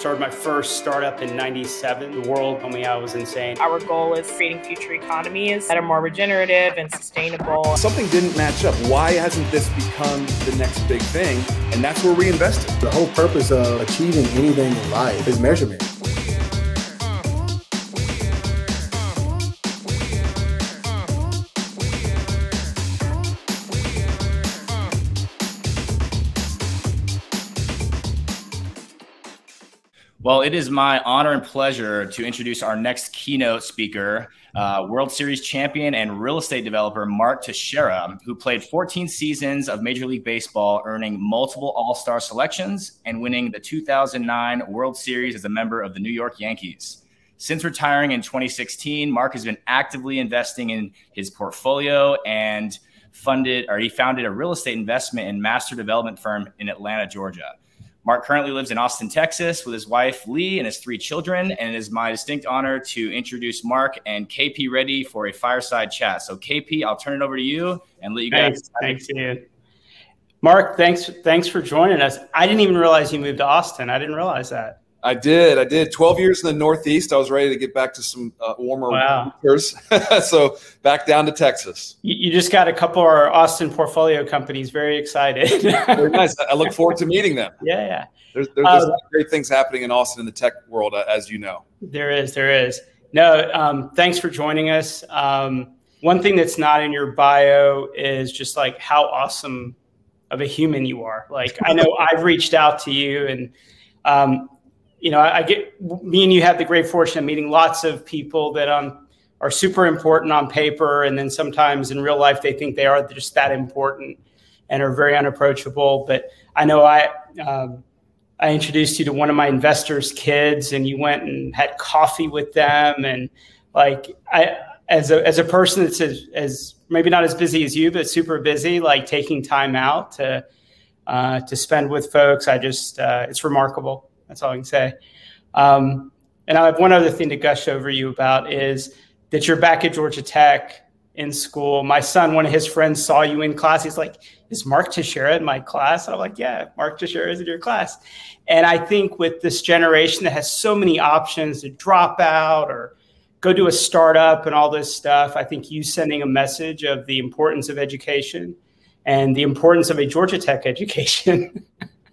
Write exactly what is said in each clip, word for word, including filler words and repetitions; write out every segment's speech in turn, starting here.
Started my first startup in ninety-seven. The world told me I was insane. Our goal is creating future economies that are more regenerative and sustainable. Something didn't match up. Why hasn't this become the next big thing? And that's where we invested. The whole purpose of achieving anything in life is measurement. Well, it is my honor and pleasure to introduce our next keynote speaker, uh, World Series champion and real estate developer Mark Teixeira, who played fourteen seasons of Major League Baseball, earning multiple All-Star selections and winning the two thousand nine World Series as a member of the New York Yankees. Since retiring in twenty sixteen, Mark has been actively investing in his portfolio and funded, or he founded a real estate investment and master development firm in Atlanta, Georgia. Mark currently lives in Austin, Texas with his wife, Lee, and his three children. And it is my distinct honor to introduce Mark and K P ready for a fireside chat. So K P, I'll turn it over to you and let you thanks, guys. Thanks, Ian. Mark, thanks, thanks for joining us. I didn't even realize you moved to Austin. I didn't realize that. I did. I did. twelve years in the Northeast. I was ready to get back to some uh, warmer wow. winters. So back down to Texas. You, you just got a couple of our Austin portfolio companies very excited. Very nice. I look forward to meeting them. Yeah, yeah. There's, there's um, a lot of great things happening in Austin in the tech world, uh, as you know. There is. There is. No, um, thanks for joining us. Um, one thing that's not in your bio is just like how awesome of a human you are. Like I know I've reached out to you and um, you know, I, I get me and you have the great fortune of meeting lots of people that um, are super important on paper. And then sometimes in real life, they think they are just that important and are very unapproachable. But I know I, um, I introduced you to one of my investors' kids and you went and had coffee with them. And like, I, as a, as a person that's as, as maybe not as busy as you, but super busy, like taking time out to, uh, to spend with folks, I just, uh, it's remarkable. That's all I can say. Um, and I have one other thing to gush over you about is that you're back at Georgia Tech in school. My son, one of his friends saw you in class. He's like, is Mark Teixeira in my class? And I'm like, yeah, Mark Teixeira is in your class. And I think with this generation that has so many options to drop out or go to a startup and all this stuff, I think you sending a message of the importance of education and the importance of a Georgia Tech education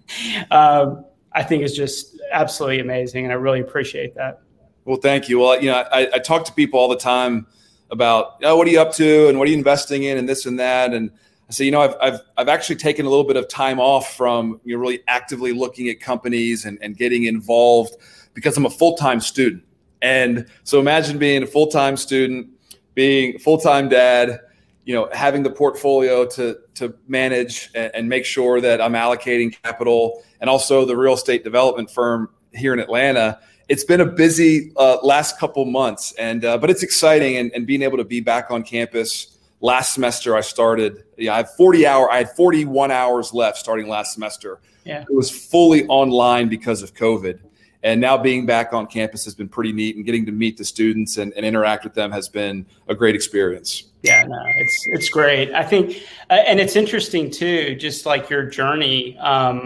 um, I think is just absolutely amazing. And I really appreciate that. Well, thank you. Well, you know, I, I talk to people all the time about, oh, what are you up to? And what are you investing in and this and that? And I say, you know, I've, I've, I've actually taken a little bit of time off from, you know, really actively looking at companies and, and getting involved because I'm a full-time student. And so imagine being a full-time student, being a full-time dad, you know, having the portfolio to to manage and, and make sure that I'm allocating capital, and also the real estate development firm here in Atlanta. It's been a busy uh, last couple months, and uh, but it's exciting, and, and being able to be back on campus. Last semester, I started. Yeah, I have forty hour. I had forty-one hours left starting last semester. Yeah, it was fully online because of COVID. And now being back on campus has been pretty neat, and getting to meet the students and, and interact with them has been a great experience. Yeah, no, it's it's great. I think, uh, and it's interesting too, just like your journey um,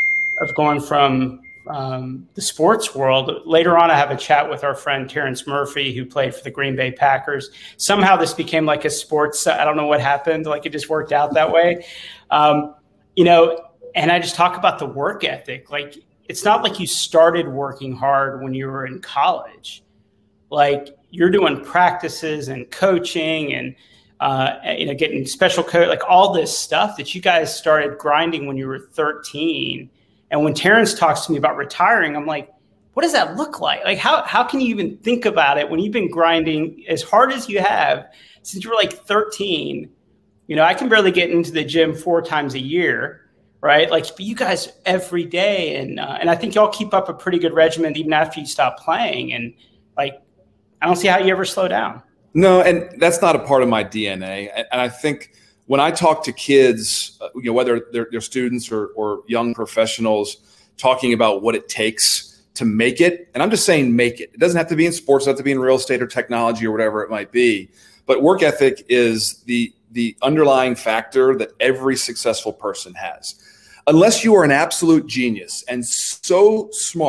of going from um, the sports world. Later on, I have a chat with our friend Terrence Murphy, who played for the Green Bay Packers. Somehow this became like a sports, I don't know what happened, like it just worked out that way. Um, you know, and I just talk about the work ethic. Like, it's not like you started working hard when you were in college. Like you're doing practices and coaching and, uh, you know, getting special coach, like all this stuff that you guys started grinding when you were thirteen. And when Terrence talks to me about retiring, I'm like, what does that look like? Like, how, how can you even think about it when you've been grinding as hard as you have since you were like thirteen? You know, I can barely get into the gym four times a year. Right. Like, but you guys every day. And, uh, and I think y'all keep up a pretty good regimen even after you stop playing. And like, I don't see how you ever slow down. No, and that's not a part of my D N A. And I think when I talk to kids, you know, whether they're, they're students or, or young professionals, talking about what it takes to make it, and I'm just saying make it. It doesn't have to be in sports, it doesn't have to be in real estate or technology or whatever it might be. But work ethic is the the underlying factor that every successful person has. Unless you are an absolute genius and so smart,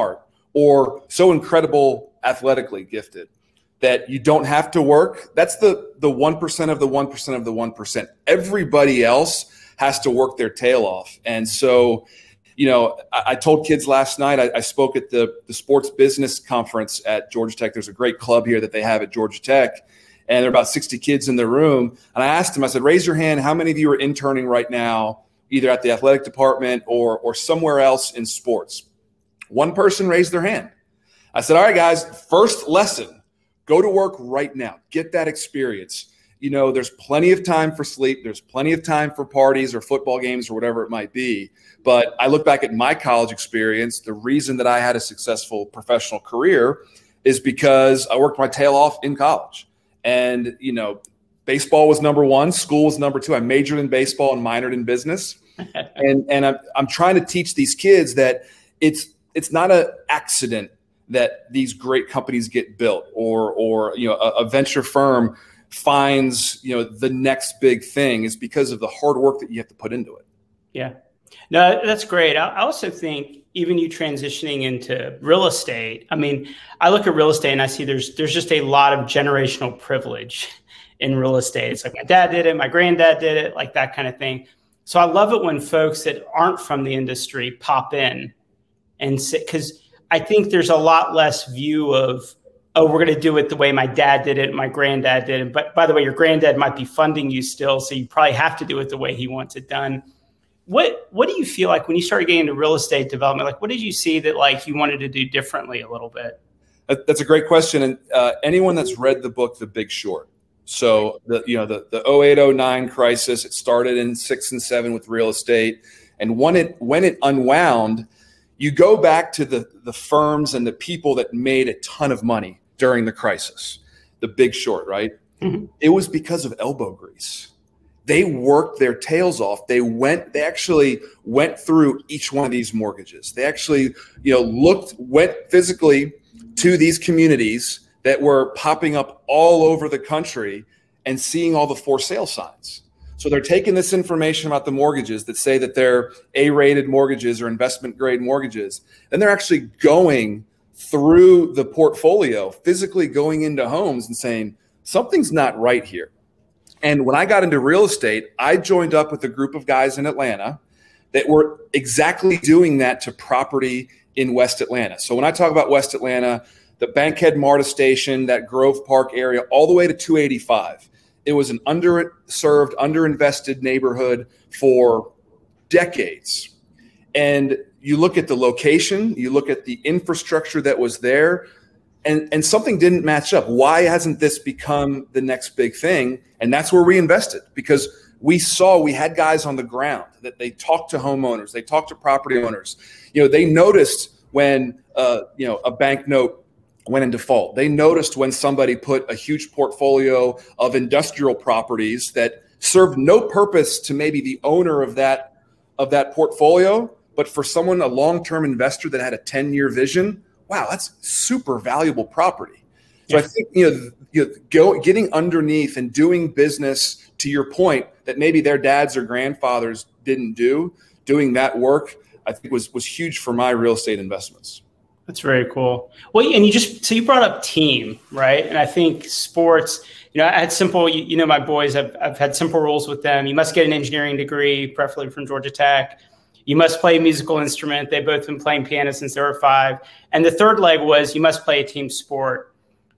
or so incredible athletically gifted that you don't have to work. That's the the one percent of the one percent of the one percent. Everybody else has to work their tail off. And so, you know, I, I told kids last night, I, I spoke at the, the sports business conference at Georgia Tech. There's a great club here that they have at Georgia Tech. And there are about sixty kids in the room. And I asked them, I said, raise your hand. How many of you are interning right now, either at the athletic department or, or somewhere else in sports? One person raised their hand. I said, all right, guys, first lesson. Go to work right now. Get that experience. You know, there's plenty of time for sleep. There's plenty of time for parties or football games or whatever it might be. But I look back at my college experience. The reason that I had a successful professional career is because I worked my tail off in college. And, you know, baseball was number one. School was number two. I majored in baseball and minored in business. and and I'm, I'm trying to teach these kids that it's it's not an accident that these great companies get built, or, or you know, a, a venture firm finds, you know, the next big thing. Is because of the hard work that you have to put into it. Yeah, no, that's great. I, I also think even you transitioning into real estate. I mean, I look at real estate and I see there's there's just a lot of generational privilege in real estate. It's like my dad did it, my granddad did it, like that kind of thing. So I love it when folks that aren't from the industry pop in and sit, because I think there's a lot less view of, oh, we're going to do it the way my dad did it, my granddad did it. But by the way, your granddad might be funding you still, so you probably have to do it the way he wants it done. What What do you feel like when you started getting into real estate development? Like, what did you see that like you wanted to do differently a little bit? That's a great question. And uh, anyone that's read the book, The Big Short. So the you know the the oh eight oh nine crisis, it started in six and seven with real estate, and when it when it unwound, you go back to the, the firms and the people that made a ton of money during the crisis, The Big Short, right? Mm-hmm. It was because of elbow grease. They worked their tails off. They went, they actually went through each one of these mortgages. They actually, you know, looked, went physically to these communities that were popping up all over the country and seeing all the for sale signs. So they're taking this information about the mortgages that say that they're A-rated mortgages or investment grade mortgages, and they're actually going through the portfolio, physically going into homes and saying, something's not right here. And when I got into real estate, I joined up with a group of guys in Atlanta that were exactly doing that to property in West Atlanta. So when I talk about West Atlanta, the Bankhead MARTA station, that Grove Park area, all the way to two eighty-five. It was an underserved, underinvested neighborhood for decades. And you look at the location, you look at the infrastructure that was there, and, and something didn't match up. Why hasn't this become the next big thing? And that's where we invested, because we saw we had guys on the ground that they talked to homeowners, they talked to property owners. You know, they noticed when uh, you know a bank note went in default. They noticed when somebody put a huge portfolio of industrial properties that served no purpose to maybe the owner of that of that portfolio, but for someone, a long-term investor that had a ten-year vision, wow, that's super valuable property. So yeah. I think you know, you know go, getting underneath and doing business, to your point, that maybe their dads or grandfathers didn't do, doing that work, I think was was huge for my real estate investments. That's very cool. Well, and you just, so you brought up team, right? And I think sports, you know, I had simple, you, you know, my boys, I've, I've had simple rules with them. You must get an engineering degree, preferably from Georgia Tech. You must play a musical instrument. They've both been playing piano since they were five. And the third leg was you must play a team sport,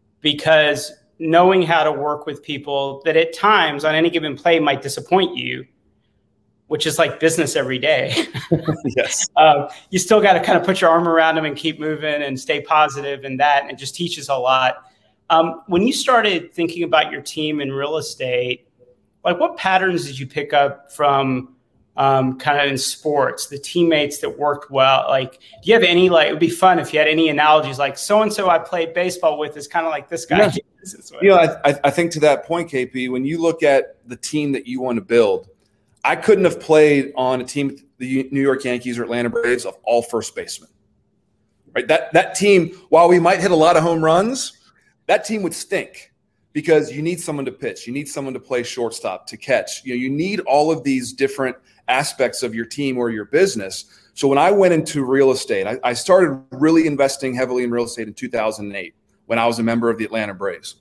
because knowing how to work with people that at times on any given play might disappoint you, which is like business every day. Yes. Um, you still got to kind of put your arm around them and keep moving and stay positive, and that, and it just teaches a lot. Um, when you started thinking about your team in real estate, like what patterns did you pick up from um, kind of in sports, the teammates that worked well? Like, do you have any, like, it would be fun if you had any analogies, like so-and-so I played baseball with is kind of like this guy. Yeah. You know, I, I think to that point, K P, when you look at the team that you want to build, I couldn't have played on a team, the New York Yankees or Atlanta Braves, of all first basemen. Right? That that team, while we might hit a lot of home runs, that team would stink, because you need someone to pitch, you need someone to play shortstop, to catch. You know, you need all of these different aspects of your team or your business. So when I went into real estate, I, I started really investing heavily in real estate in two thousand eight when I was a member of the Atlanta Braves.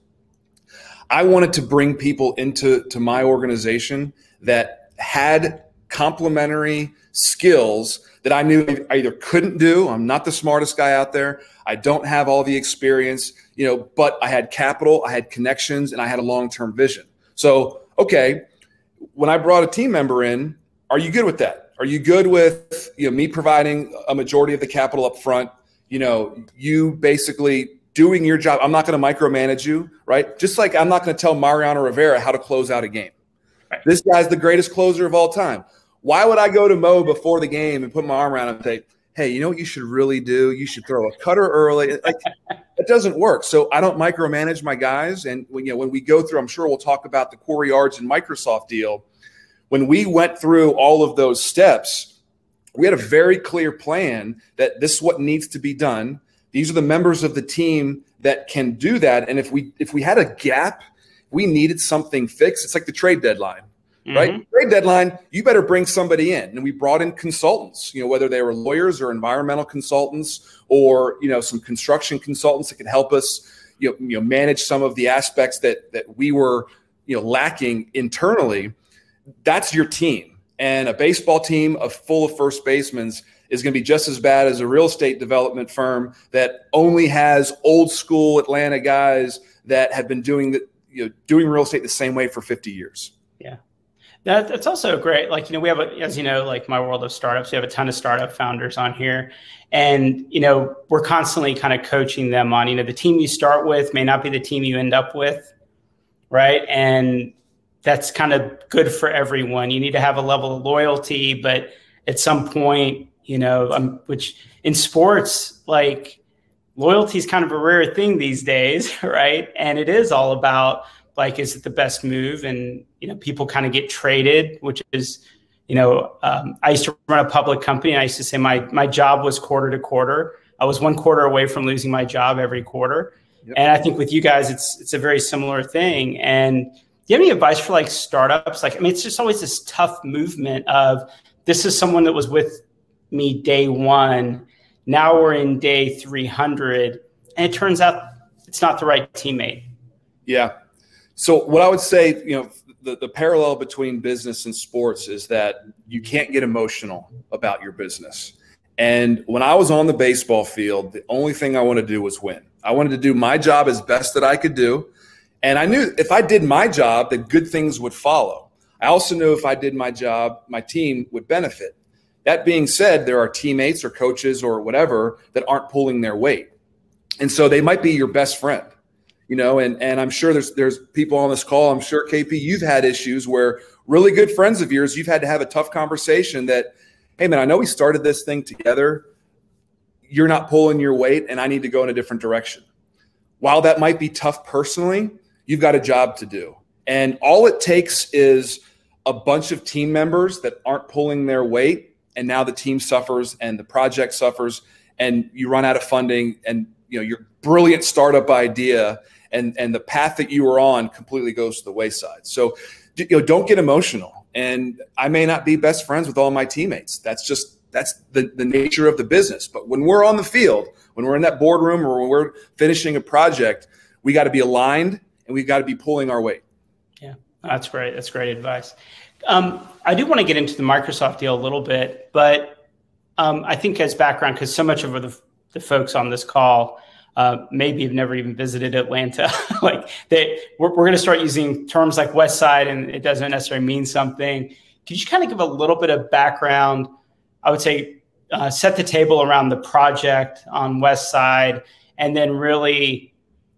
I wanted to bring people into to my organization that had complementary skills that I knew I either couldn't do. I'm not the smartest guy out there. I don't have all the experience, you know, but I had capital, I had connections, and I had a long-term vision. So, okay, when I brought a team member in, are you good with that? Are you good with, you know, me providing a majority of the capital up front? You know, you basically doing your job. I'm not going to micromanage you, right? Just like I'm not going to tell Mariano Rivera how to close out a game. Right. This guy's the greatest closer of all time. Why would I go to Mo before the game and put my arm around him and say, hey, you know what you should really do? You should throw a cutter early. Like, it doesn't work. So I don't micromanage my guys. And when, you know, when we go through, I'm sure we'll talk about the Corey Yards and Microsoft deal. When we went through all of those steps, we had a very clear plan that this is what needs to be done. These are the members of the team that can do that. And if we if we had a gap, we needed something fixed. It's like the trade deadline. Right? Mm-hmm. Trade deadline, you better bring somebody in. And we brought in consultants, you know, whether they were lawyers or environmental consultants or, you know, some construction consultants that could help us, you know, you know manage some of the aspects that that we were, you know, lacking internally. That's your team. And a baseball team of full of first basemen is going to be just as bad as a real estate development firm that only has old school Atlanta guys that have been doing the, you know, doing real estate the same way for fifty years. Yeah. That, that's also great. Like, you know, we have, a, as you know, like My World of Startups, we have a ton of startup founders on here. And, you know, we're constantly kind of coaching them on, you know, the team you start with may not be the team you end up with. Right. And that's kind of good for everyone. You need to have a level of loyalty, but at some point, you know, um, which in sports, like loyalty is kind of a rare thing these days. Right. And it is all about, like, is it the best move? And, you know, people kind of get traded, which is, you know, um, I used to run a public company. And I used to say my my job was quarter to quarter. I was one quarter away from losing my job every quarter. Yep. And I think with you guys, it's it's a very similar thing. And do you have any advice for like startups? Like, I mean, it's just always this tough movement of this is someone that was with me day one. Now we're in day three hundred. And it turns out it's not the right teammate. Yeah. So what I would say, you know, the, the parallel between business and sports is that you can't get emotional about your business. And when I was on the baseball field, the only thing I wanted to do was win. I wanted to do my job as best that I could do. And I knew if I did my job, that good things would follow. I also knew if I did my job, my team would benefit. That being said, there are teammates or coaches or whatever that aren't pulling their weight. And so they might be your best friend. You know, and, and I'm sure there's there's people on this call. I'm sure, K P, you've had issues where really good friends of yours, you've had to have a tough conversation that, hey, man, I know we started this thing together. You're not pulling your weight and I need to go in a different direction. While that might be tough personally, you've got a job to do. And all it takes is a bunch of team members that aren't pulling their weight. And now the team suffers and the project suffers and you run out of funding and, you know, your brilliant startup idea and and the path that you were on completely goes to the wayside. So, you know, don't get emotional. And I may not be best friends with all my teammates. That's just, that's the, the nature of the business. But when we're on the field, when we're in that boardroom or when we're finishing a project, we got to be aligned and we've got to be pulling our weight. Yeah, that's great. That's great advice. Um, I do want to get into the Microsoft deal a little bit, but um, I think as background, because so much of the, the folks on this call Uh, maybe have never even visited Atlanta. like they, we're, we're going to start using terms like West Side, and it doesn't necessarily mean something. Could you kind of give a little bit of background? I would say uh, set the table around the project on West Side, and then really,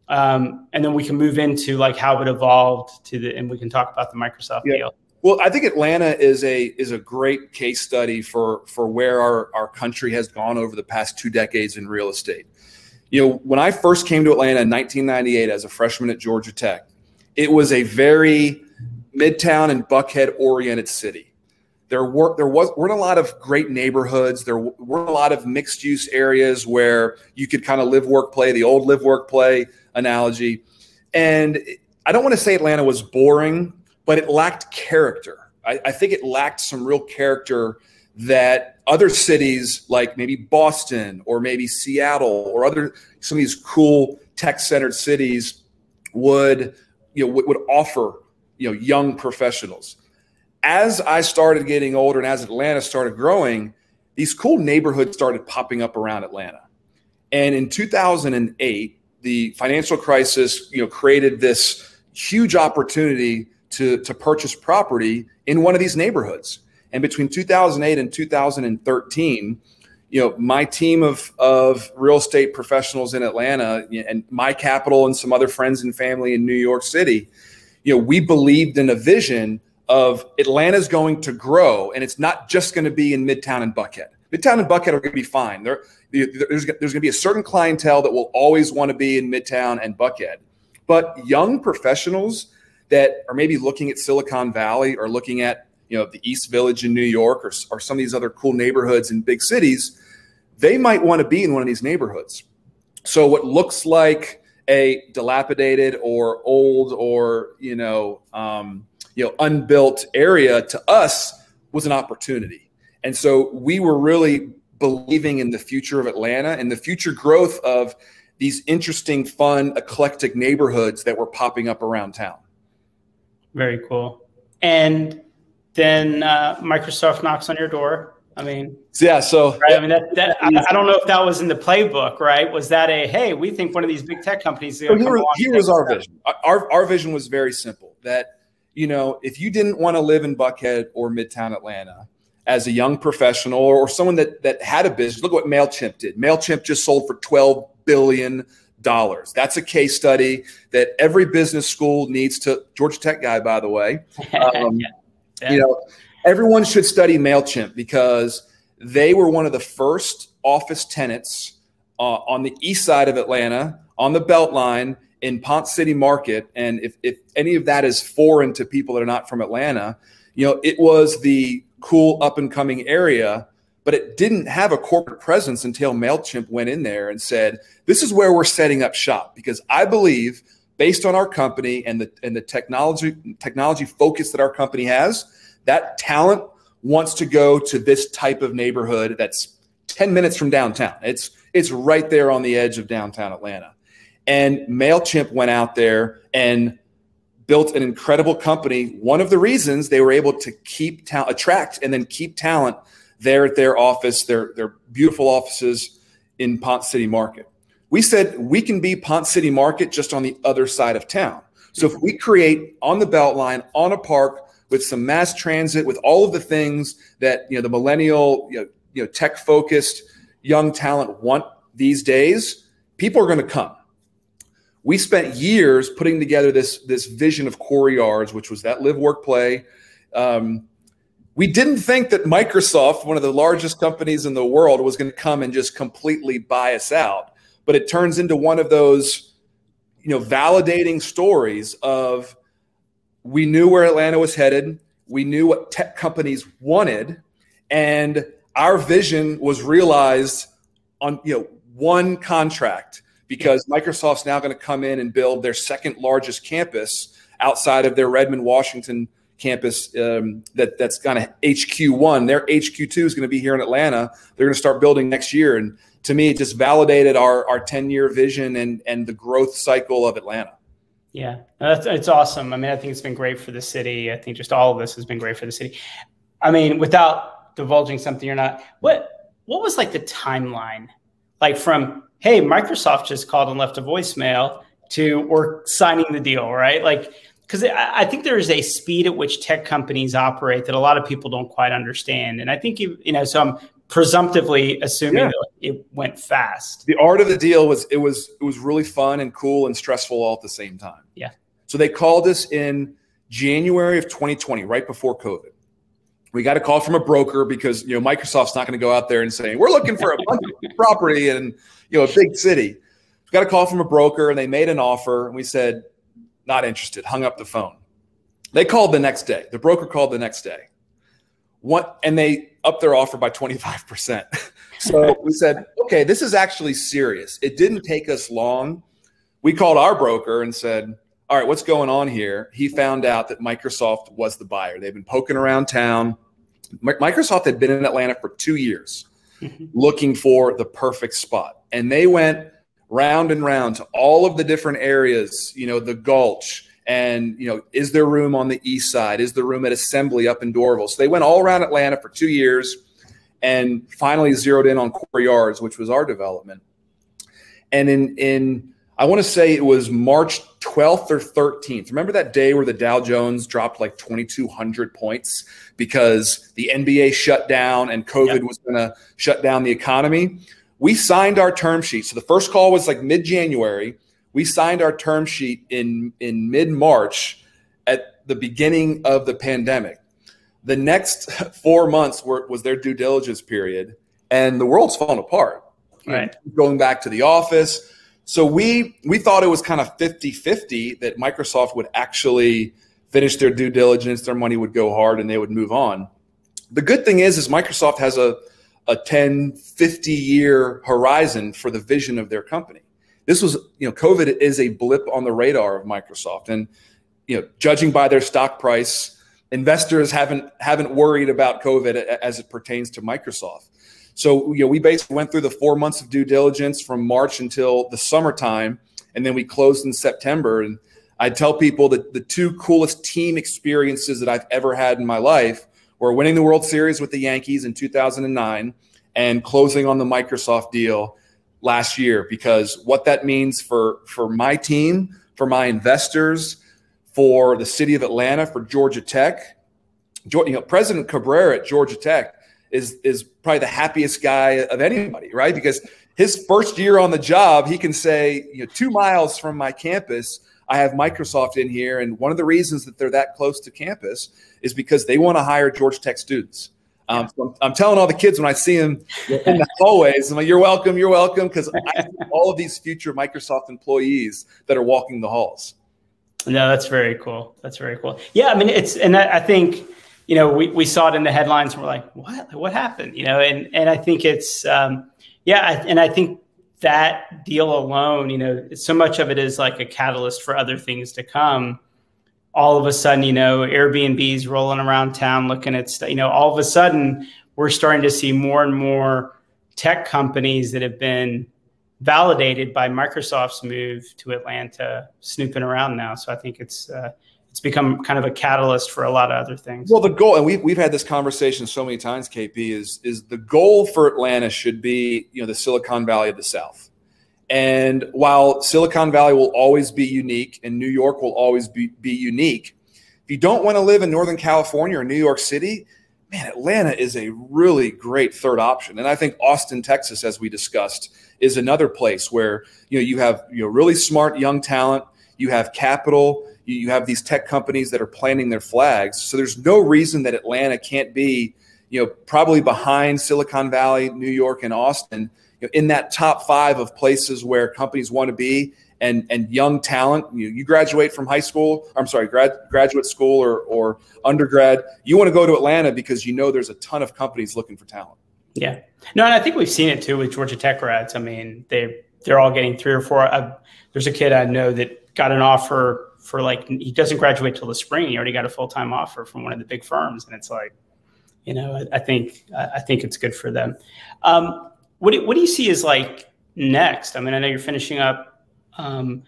um, and then we can move into like how it evolved to the, and we can talk about the Microsoft yeah. deal. Well, I think Atlanta is a is a great case study for for where our our country has gone over the past two decades in real estate. You know, when I first came to Atlanta in nineteen ninety-eight as a freshman at Georgia Tech, it was a very Midtown and Buckhead-oriented city. There were there was weren't a lot of great neighborhoods. There weren't a lot of mixed-use areas where you could kind of live, work, play, the old live, work, play analogy. And I don't want to say Atlanta was boring, but it lacked character. I, I think it lacked some real character that other cities like maybe Boston or maybe Seattle or other some of these cool tech-centered cities would, you know, would, would offer, you know, young professionals. As I started getting older and as Atlanta started growing, these cool neighborhoods started popping up around Atlanta. And in two thousand eight, the financial crisis, you know, created this huge opportunity to, to purchase property in one of these neighborhoods. And between two thousand eight and two thousand thirteen, you know, my team of, of real estate professionals in Atlanta and my capital and some other friends and family in New York City, you know, we believed in a vision of Atlanta's going to grow, and it's not just going to be in Midtown and Buckhead. Midtown and Buckhead are going to be fine. There, there's, there's going to be a certain clientele that will always want to be in Midtown and Buckhead. But young professionals that are maybe looking at Silicon Valley or looking at, you know, the East Village in New York or, or some of these other cool neighborhoods in big cities, they might want to be in one of these neighborhoods. So what looks like a dilapidated or old or, you know, um, you know, unbuilt area to us was an opportunity. And so we were really believing in the future of Atlanta and the future growth of these interesting, fun, eclectic neighborhoods that were popping up around town. Very cool. And then uh, Microsoft knocks on your door. I mean, yeah. So right? I mean, that, that I, I don't know if that was in the playbook, right? Was that a, hey, we think one of these big tech companies is so here, here was our vision. Our, our vision was very simple, that, you know, if you didn't want to live in Buckhead or Midtown Atlanta as a young professional or, or someone that, that had a business, look what MailChimp did. MailChimp just sold for twelve billion dollars. That's a case study that every business school needs to, Georgia Tech guy, by the way, um, yeah. Yeah. you know, everyone should study MailChimp because they were one of the first office tenants uh, on the east side of Atlanta, on the Beltline, in Ponce City Market. And if, if any of that is foreign to people that are not from Atlanta, you know, it was the cool up and coming area, but it didn't have a corporate presence until MailChimp went in there and said, this is where we're setting up shop. Because I believe, based on our company and the, and the technology, technology focus that our company has, that talent wants to go to this type of neighborhood that's ten minutes from downtown. It's, it's right there on the edge of downtown Atlanta. And MailChimp went out there and built an incredible company. One of the reasons they were able to keep ta- attract and then keep talent there at their office, their, their beautiful offices in Ponce City Market. We said we can be Ponce City Market just on the other side of town. So if we create on the Beltline, on a park with some mass transit, with all of the things that, you know, the millennial, you know, you know tech-focused young talent want these days, people are going to come. We spent years putting together this, this vision of Core Yards, which was that live, work, play. Um, we didn't think that Microsoft, one of the largest companies in the world, was going to come and just completely buy us out. But it turns into one of those, you know, validating stories of, we knew where Atlanta was headed. We knew what tech companies wanted, and our vision was realized on, you know, one contract, because Microsoft's now going to come in and build their second largest campus outside of their Redmond, Washington campus. Um, that that's kind of H Q one. Their H Q two is going to be here in Atlanta. They're going to start building next year, and to me, it just validated our our ten-year vision and and the growth cycle of Atlanta. Yeah, that's, it's awesome. I mean, I think it's been great for the city. I think just all of this has been great for the city. I mean, without divulging something you're not, what what was like the timeline, like from, hey, Microsoft just called and left a voicemail to we're signing the deal, right? Like, because I think there is a speed at which tech companies operate that a lot of people don't quite understand. And I think, you, you know, so I'm presumptively assuming yeah. that it went fast. The art of the deal was, it was, it was really fun and cool and stressful all at the same time. Yeah. So they called us in January of twenty twenty, right before COVID. We got a call from a broker because, you know, Microsoft's not going to go out there and say, we're looking for a bunch of property in, you know, a big city. We got a call from a broker and they made an offer and we said, not interested, hung up the phone. They called the next day. The broker called the next day. What, and they upped their offer by twenty-five percent. So we said, okay, this is actually serious. It didn't take us long. We called our broker and said, all right, what's going on here? He found out that Microsoft was the buyer. They've been poking around town. Microsoft had been in Atlanta for two years looking for the perfect spot. And they went round and round to all of the different areas, you know, the Gulch, and, you know, is there room on the east side? Is there room at Assembly up in Dorville? So they went all around Atlanta for two years and finally zeroed in on Core Yards, which was our development. And in, in I want to say it was March twelfth or thirteenth. Remember that day where the Dow Jones dropped like twenty-two hundred points because the N B A shut down and COVID yep. was going to shut down the economy? We signed our term sheet. So the first call was like mid-January. We signed our term sheet in, in mid-March at the beginning of the pandemic. The next four months were, was their due diligence period, and the world's fallen apart. Right. Going back to the office. So we we thought it was kind of fifty-fifty that Microsoft would actually finish their due diligence, their money would go hard, and they would move on. The good thing is, is Microsoft has a, a ten, fifty year horizon for the vision of their company. This was, you know, COVID is a blip on the radar of Microsoft. And, you know, judging by their stock price, investors haven't haven't worried about COVID as it pertains to Microsoft. So, you know, we basically went through the four months of due diligence from March until the summertime, and then we closed in September. And I tell people that the two coolest team experiences that I've ever had in my life were winning the World Series with the Yankees in two thousand nine and closing on the Microsoft deal last year, because what that means for, for my team, for my investors, for the city of Atlanta, for Georgia Tech, you know, President Cabrera at Georgia Tech is is probably the happiest guy of anybody, right? Because his first year on the job, he can say, you know, two miles from my campus, I have Microsoft in here. And one of the reasons that they're that close to campus is because they want to hire Georgia Tech students. Um, so I'm, I'm telling all the kids when I see them in the hallways, I'm like, you're welcome, you're welcome, because I see all of these future Microsoft employees that are walking the halls. No, that's very cool. That's very cool. Yeah, I mean, it's, and I, I think, you know, we, we saw it in the headlines and we're like, what, what happened? You know, and, and I think it's, um, yeah. I, and I think that deal alone, you know, so much of it is like a catalyst for other things to come. All of a sudden, you know, Airbnb's rolling around town looking at stuff, you know, all of a sudden we're starting to see more and more tech companies that have been validated by Microsoft's move to Atlanta snooping around now. So I think it's, uh, it's become kind of a catalyst for a lot of other things. Well, the goal, and we've, we've had this conversation so many times, K P, is, is the goal for Atlanta should be, you know, the Silicon Valley of the South. And while Silicon Valley will always be unique and New York will always be, be unique, if you don't want to live in Northern California or New York City, man, Atlanta is a really great third option. And I think Austin, Texas, as we discussed, is another place where, you know, you have, you know, really smart young talent, you have capital, you have these tech companies that are planting their flags. So there's no reason that Atlanta can't be, you know, probably behind Silicon Valley, New York, and Austin, you know, in that top five of places where companies want to be, and and young talent. You, you graduate from high school, I'm sorry, grad, graduate school or, or undergrad, you want to go to Atlanta because you know there's a ton of companies looking for talent. Yeah. No, and I think we've seen it too with Georgia Tech grads. I mean, they, they're all getting three or four. I, there's a kid I know that got an offer for like, he doesn't graduate till the spring. He already got a full-time offer from one of the big firms. And it's like, you know, I, I think, I think it's good for them. Um, what do, what do you see as like next? I mean, I know you're finishing up, um,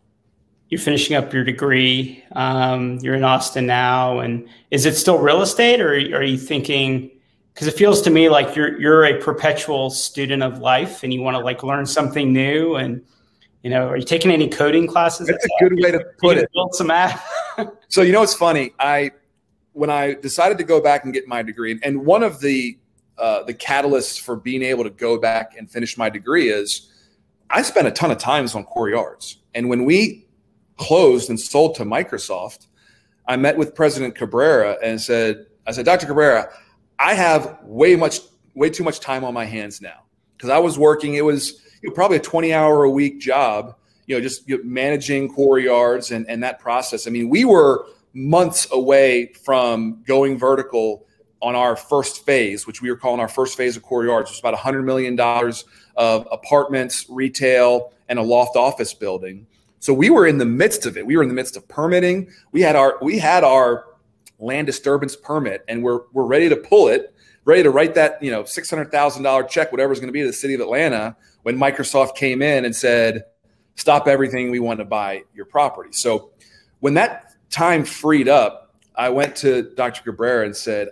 you're finishing up your degree. Um, you're in Austin now. And is it still real estate, or are you thinking, because it feels to me like you're, you're a perpetual student of life and you want to like learn something new? And, you know, are you taking any coding classes? That's a good way to put it. Build some app. So, you know, it's funny. I, when I decided to go back and get my degree, and one of the, uh, the catalysts for being able to go back and finish my degree is I spent a ton of times on Core Yards. And when we closed and sold to Microsoft, I met with President Cabrera and said, I said, Doctor Cabrera, I have way much, way too much time on my hands now. Because I was working, it was you know, probably a twenty hour a week job, you know, just you know, managing Core Yards and, and that process. I mean, we were months away from going vertical on our first phase, which we were calling our first phase of Core Yards. It was about one hundred million dollars of apartments, retail, and a loft office building. So we were in the midst of it. We were in the midst of permitting. We had our, we had our land disturbance permit, and we're we're ready to pull it, ready to write that, you know, six hundred thousand dollars check, whatever it's going to be to the city of Atlanta, when Microsoft came in and said, stop everything, we want to buy your property. So when that time freed up, I went to Doctor Cabrera and said,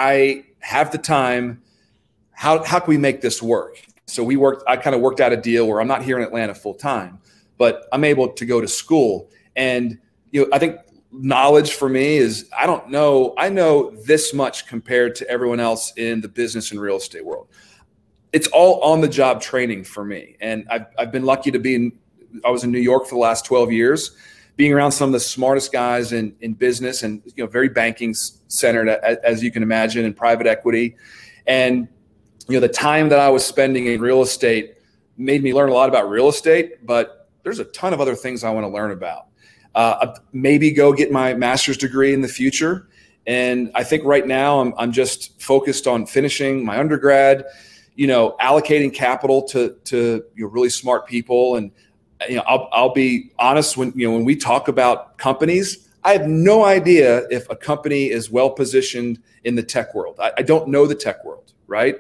I have the time. How, how can we make this work? So we worked, I kind of worked out a deal where I'm not here in Atlanta full time, but I'm able to go to school. And, you know, I think knowledge for me is, I don't know, I know this much compared to everyone else in the business and real estate world. It's all on the job training for me. And I've, I've been lucky to be in, I was in New York for the last twelve years, being around some of the smartest guys in, in business and, you know, very banking centered, as, as you can imagine, in private equity. And, you know, the time that I was spending in real estate made me learn a lot about real estate, but there's a ton of other things I want to learn about. Uh, maybe go get my master's degree in the future. And I think right now I'm, I'm just focused on finishing my undergrad, you know, allocating capital to, to you know, really smart people. And, you know, I'll, I'll be honest, when, you know, when we talk about companies, I have no idea if a company is well positioned in the tech world. I, I don't know the tech world, right?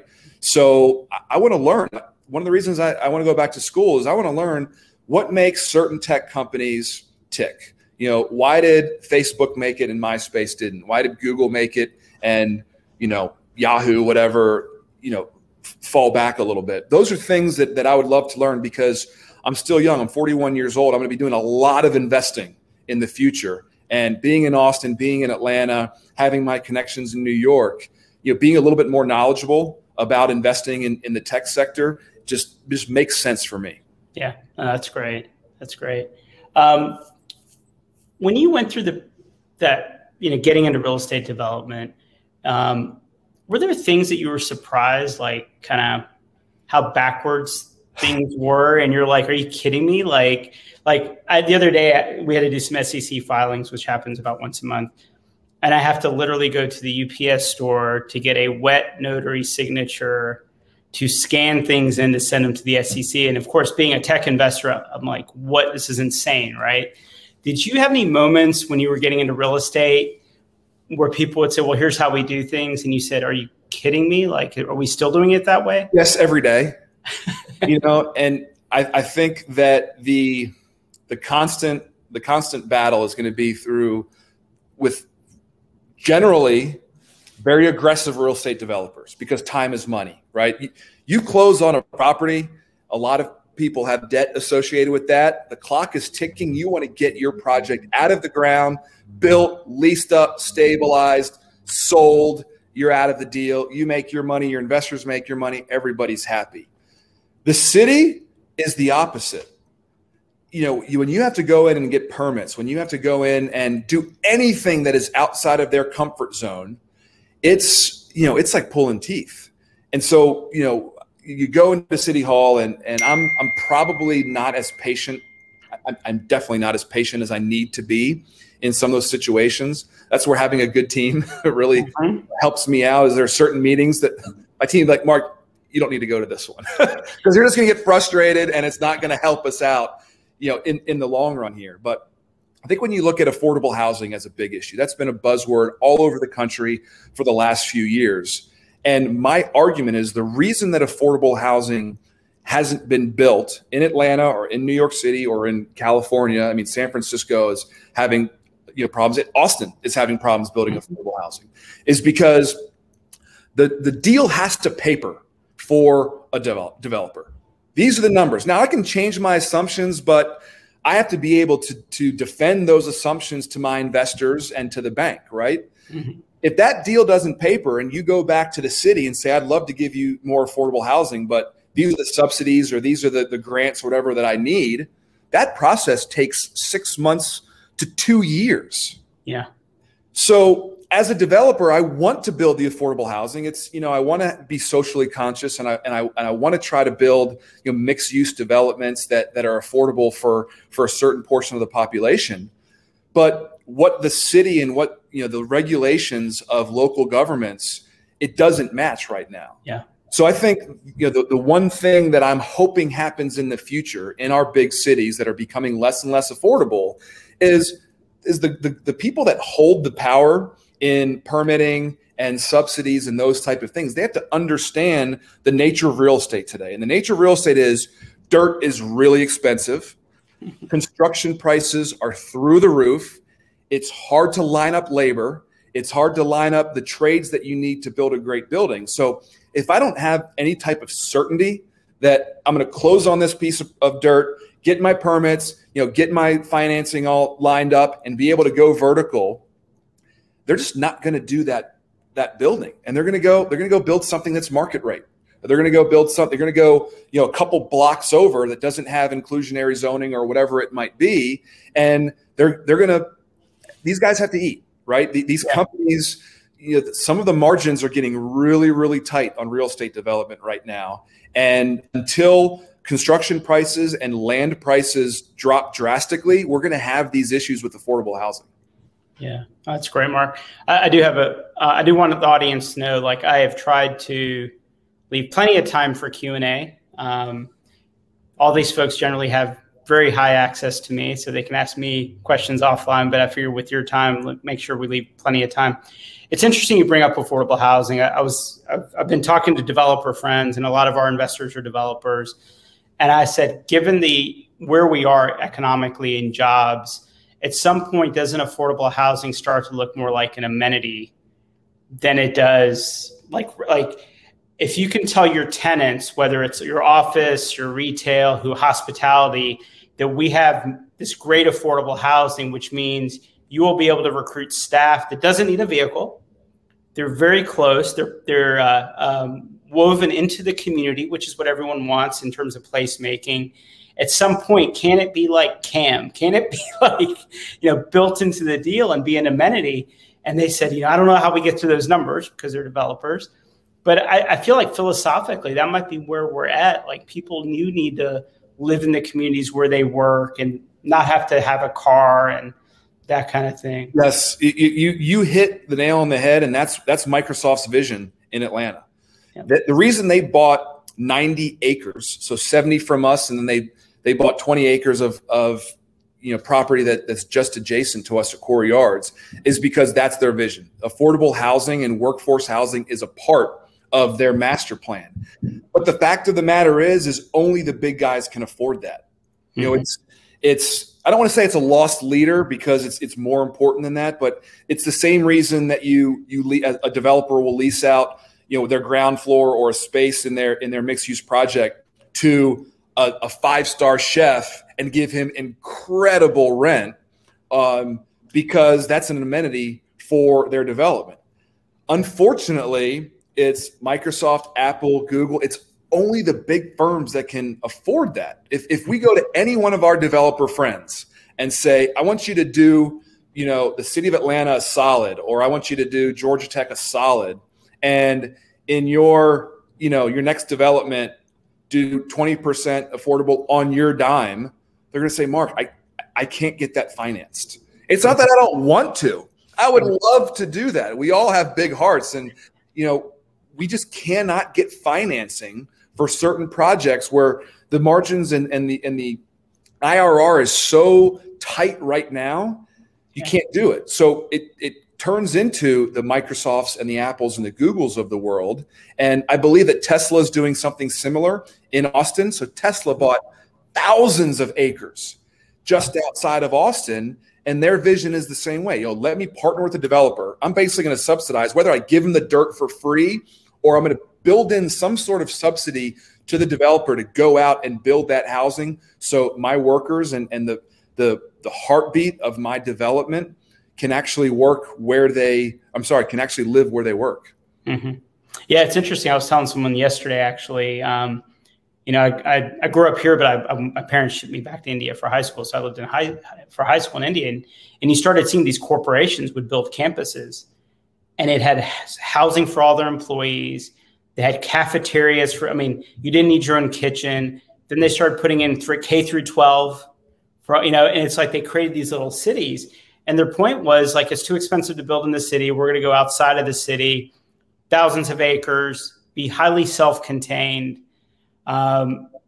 So I, I want to learn. One of the reasons I, I want to go back to school is I want to learn what makes certain tech companies tick. You know, why did Facebook make it and MySpace didn't? Why did Google make it and, you know, Yahoo, whatever, you know, f- fall back a little bit? Those are things that, that I would love to learn, because I'm still young. I'm forty-one years old. I'm going to be doing a lot of investing in the future. And being in Austin, being in Atlanta, having my connections in New York, you know, being a little bit more knowledgeable about investing in, in the tech sector just, just makes sense for me. Yeah, no, that's great. That's great. Um, when you went through the that, you know, getting into real estate development, um, were there things that you were surprised, like kind of how backwards things were, and you're like, are you kidding me? Like, like I, the other day we had to do some S E C filings, which happens about once a month. And I have to literally go to the U P S store to get a wet notary signature to scan things in to send them to the S E C. And of course, being a tech investor, I'm like, what? This is insane, right? Did you have any moments when you were getting into real estate where people would say, well, here's how we do things, and you said, are you kidding me? Like, are we still doing it that way? Yes, every day. You know, and I, I think that the the constant the constant battle is going to be through with generally very aggressive real estate developers, because time is money, right? You, you close on a property, a lot of people have debt associated with that. The clock is ticking. You want to get your project out of the ground, built, leased up, stabilized, sold. You're out of the deal. You make your money. Your investors make your money. Everybody's happy. The city is the opposite. You know, you, when you have to go in and get permits, when you have to go in and do anything that is outside of their comfort zone, it's, you know, it's like pulling teeth. And so, you know, you go into City Hall, and, and I'm, I'm probably not as patient. I'm, I'm definitely not as patient as I need to be in some of those situations. That's where having a good team really mm-hmm. helps me out. Is there certain meetings that my team, like, Mark, you don't need to go to this one, because you're just going to get frustrated and it's not going to help us out, you know, in, in the long run here. But I think when you look at affordable housing as a big issue, that's been a buzzword all over the country for the last few years. And my argument is the reason that affordable housing hasn't been built in Atlanta or in New York City or in California. I mean, San Francisco is having, you know, problems. Austin is having problems building affordable housing, is because the, the deal has to paper for a develop, developer. These are the numbers. Now I can change my assumptions, but I have to be able to, to defend those assumptions to my investors and to the bank, right? Mm-hmm. If that deal doesn't paper and you go back to the city and say, I'd love to give you more affordable housing, but these are the subsidies or these are the, the grants, or whatever that I need, that process takes six months to two years. Yeah. So as a developer, I want to build the affordable housing. It's, you know, I want to be socially conscious, and I and I and I want to try to build, you know, mixed use developments that that are affordable for for a certain portion of the population. But what the city and what, you know, the regulations of local governments, it doesn't match right now. Yeah. So I think, you know, the, the one thing that I'm hoping happens in the future in our big cities that are becoming less and less affordable is is the the, the people that hold the power in permitting and subsidies and those type of things. They have to understand the nature of real estate today. And the nature of real estate is dirt is really expensive. Construction prices are through the roof. It's hard to line up labor. It's hard to line up the trades that you need to build a great building. So if I don't have any type of certainty that I'm going to close on this piece of, of dirt, get my permits, you know, get my financing all lined up and be able to go vertical, they're just not going to do that that building. And they're going to go, they're going to go build something that's market rate. They're going to go build something, they're going to go, you know, a couple blocks over that doesn't have inclusionary zoning or whatever it might be. And they're, they're going to, these guys have to eat, right? These yeah. companies, you know, some of the margins are getting really, really tight on real estate development right now. And until construction prices and land prices drop drastically, we're going to have these issues with affordable housing. Yeah, that's great, Mark. I, I do have a, uh, I do want the audience to know, like I have tried to leave plenty of time for Q and A. Um, all these folks generally have very high access to me, so they can ask me questions offline, but I figure with your time, make sure we leave plenty of time. It's interesting you bring up affordable housing. I, I was, I've, I've been talking to developer friends, and a lot of our investors are developers. And I said, given the, where we are economically in jobs, at some point, doesn't affordable housing start to look more like an amenity than it does? Like, like if you can tell your tenants, whether it's your office, your retail, who hospitality, that we have this great affordable housing, which means you will be able to recruit staff that doesn't need a vehicle. They're very close. They're, they're uh, um, woven into the community, which is what everyone wants in terms of placemaking. At some point, can it be like CAM? Can it be like, you know, built into the deal and be an amenity? And they said, you know, I don't know how we get to those numbers because they're developers, but I, I feel like philosophically that might be where we're at. Like people do need to live in the communities where they work and not have to have a car and that kind of thing. Yes, you you, you hit the nail on the head, and that's that's Microsoft's vision in Atlanta. Yeah. The, the reason they bought ninety acres, so seventy from us, and then they They bought twenty acres of, of you know, property that, that's just adjacent to us at Quarry Yards, is because that's their vision. Affordable housing and workforce housing is a part of their master plan. But the fact of the matter is, is only the big guys can afford that. You know, it's it's I don't want to say it's a lost leader because it's it's more important than that, but it's the same reason that you you le- a developer will lease out, you know, their ground floor or a space in their in their mixed use project to a, a five-star chef and give him incredible rent um, because that's an amenity for their development. Unfortunately, it's Microsoft, Apple, Google. It's only the big firms that can afford that. If if we go to any one of our developer friends and say, I want you to do, you know, the city of Atlanta a solid, or I want you to do Georgia Tech a solid, and in your, you know, your next development, do twenty percent affordable on your dime, they're going to say, Mark, I, I can't get that financed. It's not that I don't want to. I would love to do that. We all have big hearts, and, you know, we just cannot get financing for certain projects where the margins and, and the and the I R R is so tight right now, you can't do it. So it it turns into the Microsofts and the Apples and the Googles of the world. And I believe that Tesla is doing something similar in Austin. So Tesla bought thousands of acres just outside of Austin, and their vision is the same way. You know, let me partner with a developer. I'm basically going to subsidize, whether I give them the dirt for free or I'm going to build in some sort of subsidy to the developer to go out and build that housing. So my workers and, and the, the, the heartbeat of my development can actually work where they, I'm sorry, can actually live where they work. Mm-hmm. Yeah, it's interesting. I was telling someone yesterday, actually, um, you know, I, I, I grew up here, but I, I, my parents shipped me back to India for high school. So I lived in high for high school in India. And, and you started seeing these corporations would build campuses, and it had housing for all their employees. They had cafeterias for, I mean, you didn't need your own kitchen. Then they started putting in K through twelve, for, you know, and it's like they created these little cities. And their point was, like, it's too expensive to build in the city. We're going to go outside of the city, thousands of acres, be highly self-contained. Um,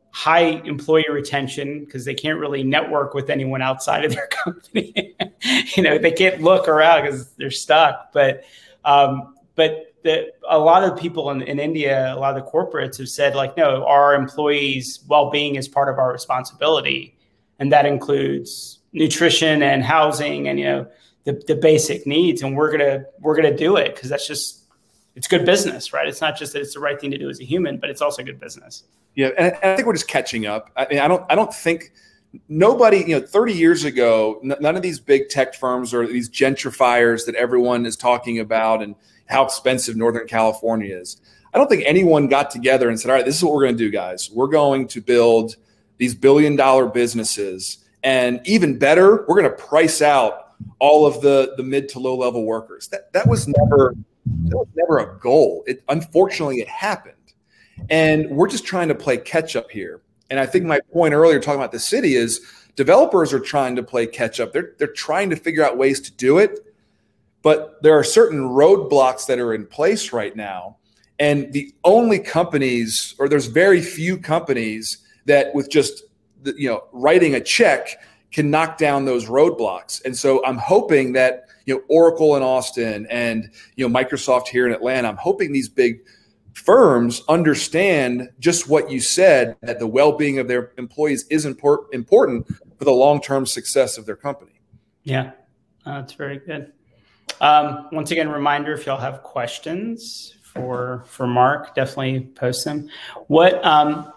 high employee retention because they can't really network with anyone outside of their company. You know, they can't look around because they're stuck. But um, but the, a lot of people in, in India, a lot of the corporates have said, like, no, our employees' well-being is part of our responsibility. And that includes nutrition and housing and, you know, the, the basic needs. And we're gonna we're gonna do it because that's just, it's good business, right? It's not just that it's the right thing to do as a human, but it's also good business. Yeah, and I think we're just catching up. I mean, I don't, I don't think nobody, you know, thirty years ago, n- none of these big tech firms or these gentrifiers that everyone is talking about and how expensive Northern California is. I don't think anyone got together and said, all right, this is what we're going to do, guys. We're going to build these billion dollar businesses, and even better, we're going to price out all of the, the mid to low level workers. That that was never that was never a goal. It unfortunately it happened. And we're just trying to play catch up here. And I think my point earlier talking about the city is developers are trying to play catch up. They're, they're trying to figure out ways to do it. But there are certain roadblocks that are in place right now. And the only companies, or there's very few companies that with just, the, you know, writing a check can knock down those roadblocks. And so I'm hoping that, you know, Oracle in Austin and, you know, Microsoft here in Atlanta, I'm hoping these big firms understand just what you said, that the well-being of their employees is import- important for the long-term success of their company. Yeah, uh, that's very good. Um, once again, reminder, if y'all have questions for for Mark, definitely post them. What um,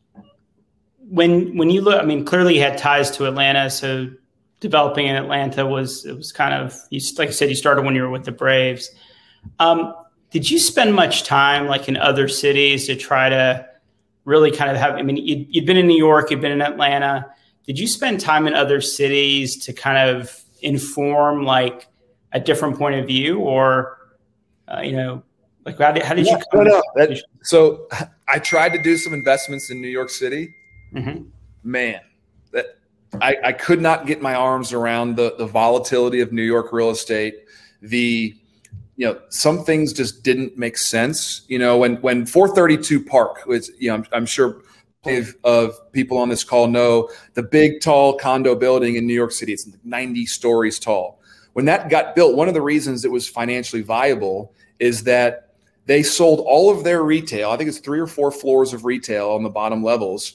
when when you look, I mean, clearly you had ties to Atlanta, so developing in Atlanta was it was kind of, you, like I said, you started when you were with the Braves. Um, Did you spend much time like in other cities to try to really kind of have, I mean, you'd, you'd been in New York, you'd been in Atlanta. Did you spend time in other cities to kind of inform like a different point of view, or, uh, you know, like how did, how did yeah, you come? No, no. That, so I tried to do some investments in New York City. Mm-hmm. Man, that I, I could not get my arms around the, the volatility of New York real estate. The, you know, some things just didn't make sense. You know, when when four thirty-two Park was, you know, I'm, I'm sure of, of people on this call know the big, tall condo building in New York City. It's ninety stories tall. When that got built, one of the reasons it was financially viable is that they sold all of their retail, I think it's three or four floors of retail on the bottom levels,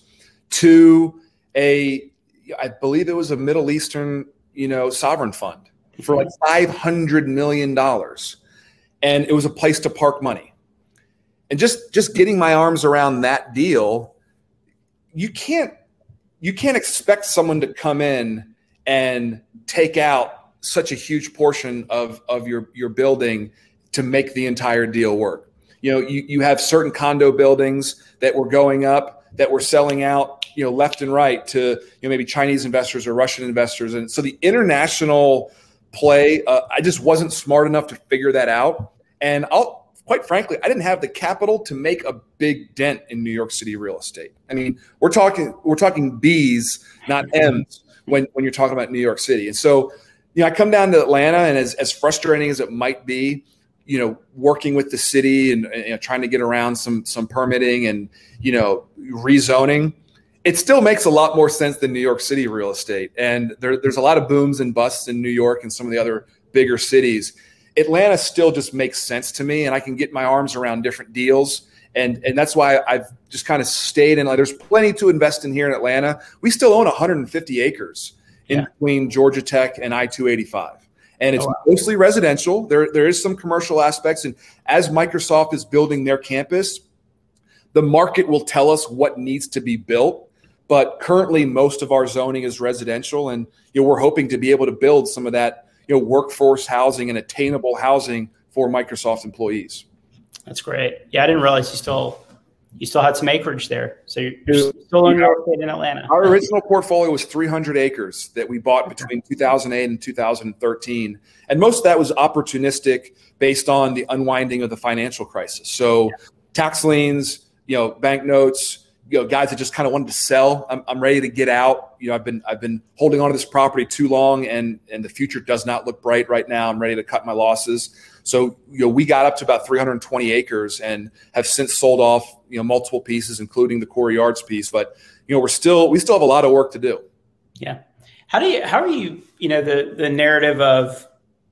to a, I believe it was a Middle Eastern, you know, sovereign fund for like five hundred million dollars. And it was a place to park money. And just, just getting my arms around that deal, you can't, you can't expect someone to come in and take out such a huge portion of, of your, your building to make the entire deal work. You know, you, you have certain condo buildings that were going up that were selling out, you know, left and right to, you know, maybe Chinese investors or Russian investors. And so the international play, uh, I just wasn't smart enough to figure that out. And I'll, quite frankly, I didn't have the capital to make a big dent in New York City real estate. I mean, we're talking, we're talking B's, not M's when, when you're talking about New York City. And so, you know, I come down to Atlanta, and as, as frustrating as it might be, you know, working with the city and, and you know, trying to get around some, some permitting and, you know, rezoning, it still makes a lot more sense than New York City real estate. And there, there's a lot of booms and busts in New York and some of the other bigger cities. Atlanta still just makes sense to me, and I can get my arms around different deals. And, and that's why I've just kind of stayed in. Like, there's plenty to invest in here in Atlanta. We still own one hundred fifty acres in yeah. between Georgia Tech and I two eighty-five. And it's oh, wow. mostly residential. There, there is some commercial aspects. And as Microsoft is building their campus, the market will tell us what needs to be built. But currently, most of our zoning is residential. And you know, we're hoping to be able to build some of that, you know, workforce housing and attainable housing for Microsoft employees. That's great. Yeah, I didn't realize you still you still had some acreage there. So you're, you're still in real estate in Atlanta. Our original portfolio was three hundred acres that we bought between two thousand eight and two thousand thirteen. And most of that was opportunistic based on the unwinding of the financial crisis. So tax liens, you know, bank notes, you know, guys that just kind of wanted to sell. I'm, I'm ready to get out. You know, I've been I've been holding on to this property too long, and and the future does not look bright right now. I'm ready to cut my losses. So, you know, we got up to about three hundred twenty acres and have since sold off, you know, multiple pieces, including the Corey Yards piece. But, you know, we're still we still have a lot of work to do. Yeah. How do you how are you, you know, the the narrative of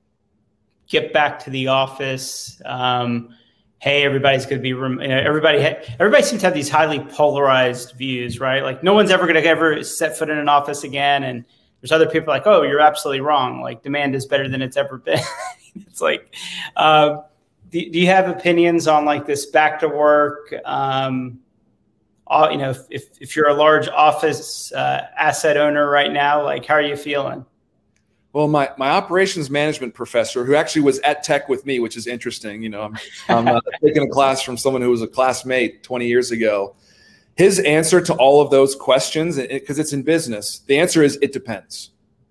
get back to the office, um, hey, everybody's going to be, you know, everybody, everybody seems to have these highly polarized views, right? Like no one's ever going to ever set foot in an office again. And there's other people like, oh, you're absolutely wrong. Like demand is better than it's ever been. It's like, uh, do, do you have opinions on like this back to work? Um, all, you know, if, if, if you're a large office uh, asset owner right now, like how are you feeling? Well, my, my operations management professor, who actually was at Tech with me, which is interesting, you know, I'm, I'm uh, taking a class from someone who was a classmate twenty years ago. His answer to all of those questions, because it's in business, the answer is it depends.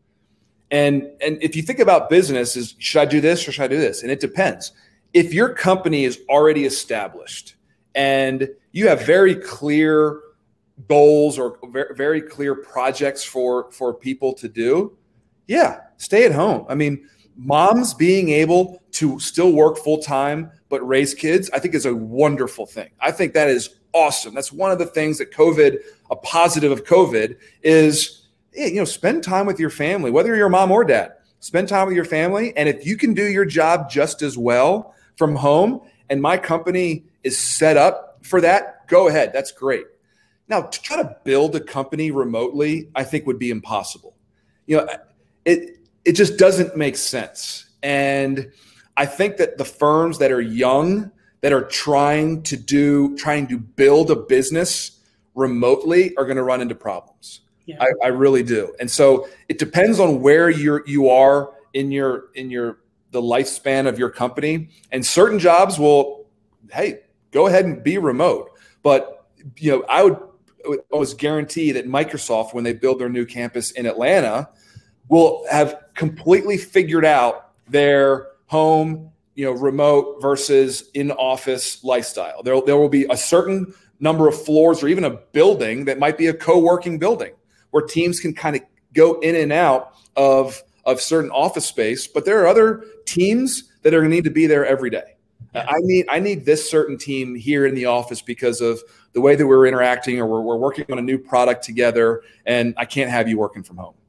And, and if you think about business, is should I do this or should I do this? And it depends. If your company is already established and you have very clear goals or very, very clear projects for, for people to do, yeah, stay at home. I mean, moms being able to still work full time but raise kids, I think is a wonderful thing. I think that is awesome. That's one of the things that COVID, a positive of COVID, is, you know, spend time with your family, whether you're a mom or dad. Spend time with your family, and if you can do your job just as well from home, and my company is set up for that, go ahead. That's great. Now, to try to build a company remotely, I think would be impossible. You know. It it just doesn't make sense. And I think that the firms that are young, that are trying to do, trying to build a business remotely are going to run into problems. Yeah. I, I really do. And so it depends on where you're you are in your in your the lifespan of your company. And certain jobs will, hey, go ahead and be remote. But you know, I would, I would almost guarantee that Microsoft, when they build their new campus in Atlanta, will have completely figured out their home, you know, remote versus in-office lifestyle. There, there will be a certain number of floors or even a building that might be a co-working building where teams can kind of go in and out of, of certain office space. But there are other teams that are going to need to be there every day. Yeah. I need I need this certain team here in the office because of the way that we're interacting, or we're, we're working on a new product together, and I can't have you working from home.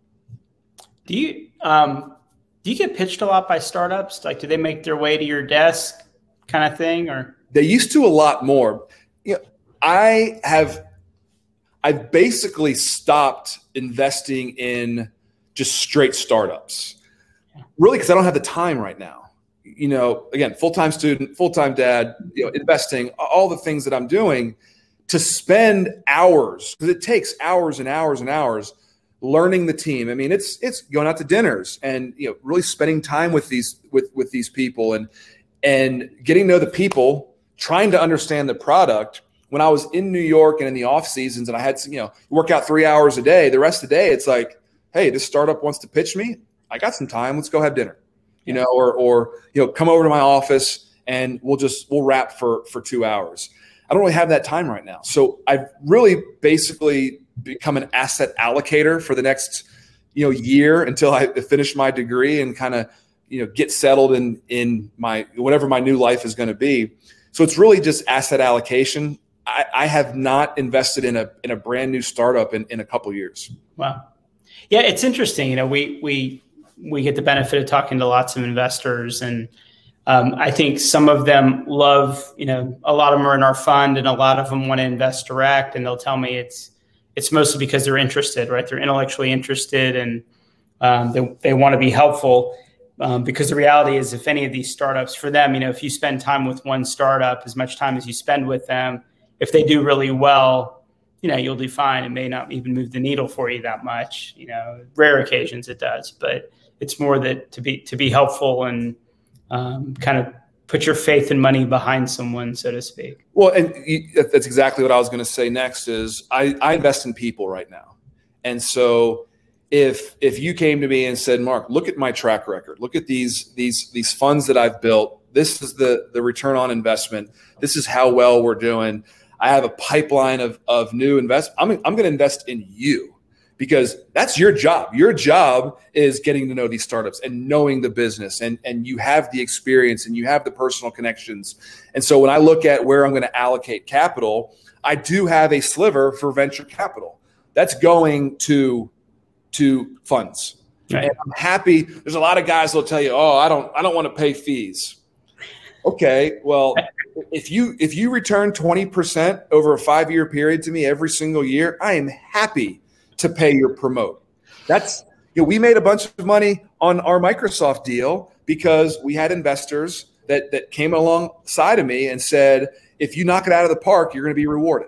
Do you um, do you get pitched a lot by startups? Like, do they make their way to your desk, kind of thing, or they used to a lot more? You know, I have, I've basically stopped investing in just straight startups, really, because I don't have the time right now. You know, again, full time student, full time dad, you know, investing, all the things that I'm doing, to spend hours, because it takes hours and hours and hours. Learning the team. I mean, it's it's going out to dinners and, you know, really spending time with these with with these people and and getting to know the people, trying to understand the product. When I was in New York and in the off seasons, and I had to, you know, work out three hours a day, the rest of the day it's like, hey, this startup wants to pitch me. I got some time. Let's go have dinner, you know, or or you know, come over to my office and we'll just we'll wrap for for two hours. I don't really have that time right now, so I've really basically become an asset allocator for the next, you know, year until I finish my degree and kind of, you know, get settled in, in my, whatever my new life is going to be. So it's really just asset allocation. I, I have not invested in a, in a brand new startup in, in a couple of years. Wow. Yeah. It's interesting. You know, we, we, we get the benefit of talking to lots of investors, and um, I think some of them love, you know, a lot of them are in our fund and a lot of them want to invest direct, and they'll tell me it's, It's mostly because they're interested, right? They're intellectually interested, and um, they, they want to be helpful. Um, because the reality is, if any of these startups, for them, you know, if you spend time with one startup, as much time as you spend with them, if they do really well, you know, you'll do fine. It may not even move the needle for you that much. You know, rare occasions it does, but it's more that to be to be helpful and um, kind of put your faith and money behind someone, so to speak. Well, and that's exactly what I was going to say next is I, I invest in people right now. And so if if you came to me and said, Mark, look at my track record, look at these these these funds that I've built, this is the the return on investment, this is how well we're doing, I have a pipeline of, of new invest. I'm, I'm going to invest in you because that's your job. Your job is getting to know these startups and knowing the business, and, and you have the experience and you have the personal connections. And so when I look at where I'm going to allocate capital, I do have a sliver for venture capital that's going to, to funds. Right. And I'm happy. There's a lot of guys that'll tell you, oh, I don't, I don't want to pay fees. Okay, well, if you if you return twenty percent over a five-year period to me every single year, I am happy to pay your promote. That's, you know, we made a bunch of money on our Microsoft deal because we had investors that that came alongside of me and said, if you knock it out of the park, you're going to be rewarded.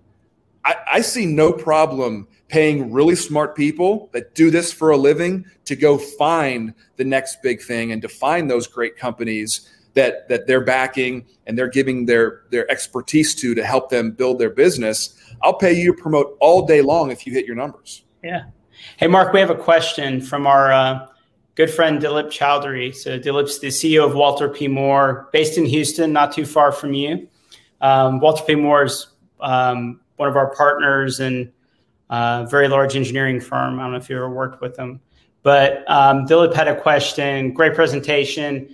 I, I see no problem paying really smart people that do this for a living to go find the next big thing and to find those great companies that that they're backing and they're giving their their expertise to to help them build their business. I'll pay you to promote all day long if you hit your numbers. Yeah. Hey, Mark, we have a question from our uh, good friend Dilip Chowdhury. So Dilip's the C E O of Walter P. Moore, based in Houston, not too far from you. Um, Walter P. Moore is um, one of our partners and a very large engineering firm. I don't know if you ever worked with them. But um, Dilip had a question. Great presentation.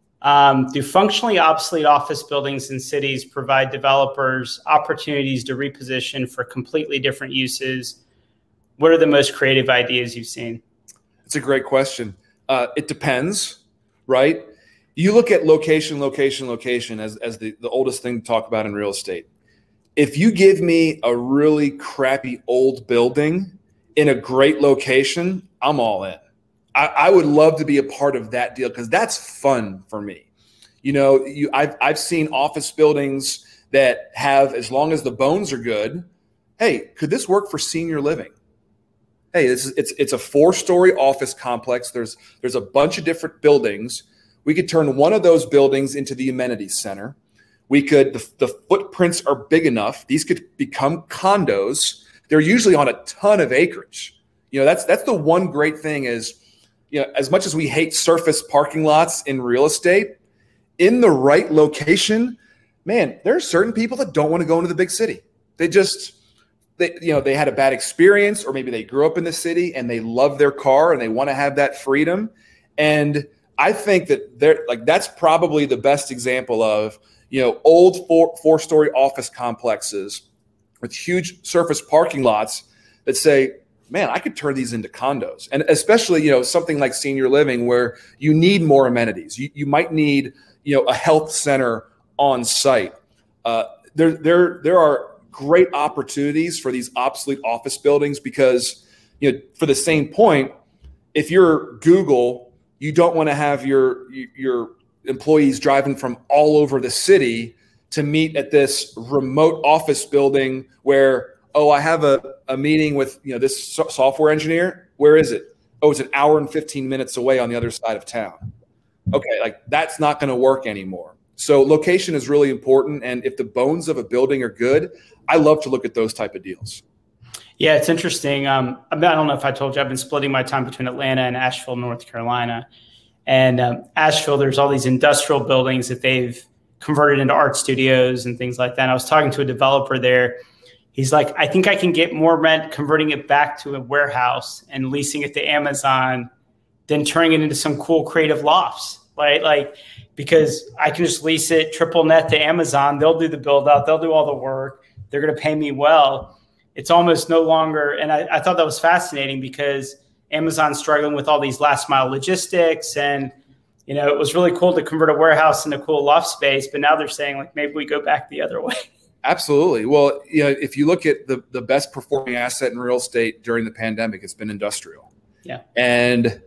Um, do functionally obsolete office buildings in cities provide developers opportunities to reposition for completely different uses? What are the most creative ideas you've seen? It's a great question. Uh, it depends, right? You look at location, location, location as, as the, the oldest thing to talk about in real estate. If you give me a really crappy old building in a great location, I'm all in. I, I would love to be a part of that deal because that's fun for me. You know, you, I've, I've seen office buildings that have, as long as the bones are good, hey, could this work for senior living? Hey, this is, it's it's a four-story office complex. There's there's a bunch of different buildings. We could turn one of those buildings into the amenities center. We could, the, the footprints are big enough. These could become condos. They're usually on a ton of acreage. You know, that's that's the one great thing is, you know, as much as we hate surface parking lots in real estate, in the right location, man, there are certain people that don't want to go into the big city. They just, they, you know, they had a bad experience, or maybe they grew up in the city and they love their car and they want to have that freedom. And I think that they're like, that's probably the best example of, you know, old four, four-story office complexes with huge surface parking lots that say, man, I could turn these into condos. And especially, you know, something like senior living where you need more amenities. You, you might need, you know, a health center on site. Uh, there, there, there are great opportunities for these obsolete office buildings because, you know, for the same point, if you're Google, you don't want to have your, your employees driving from all over the city to meet at this remote office building where, oh, I have a, a meeting with, you know, this so- software engineer. Where is it? Oh, it's an hour and fifteen minutes away on the other side of town. Okay, like that's not going to work anymore. So location is really important. And if the bones of a building are good, I love to look at those type of deals. Yeah, it's interesting. Um, I don't know if I told you, I've been splitting my time between Atlanta and Asheville, North Carolina. And um, Asheville, there's all these industrial buildings that they've converted into art studios and things like that. And I was talking to a developer there. He's like, I think I can get more rent converting it back to a warehouse and leasing it to Amazon than turning it into some cool creative lofts, right? Like, because I can just lease it triple net to Amazon. They'll do the build out. They'll do all the work. They're going to pay me well. It's almost no longer. And I, I thought that was fascinating because Amazon's struggling with all these last mile logistics. And, you know, it was really cool to convert a warehouse into cool loft space. But now they're saying, like, maybe we go back the other way. Absolutely. Well, you know, if you look at the, the best performing asset in real estate during the pandemic, it's been industrial. Yeah. And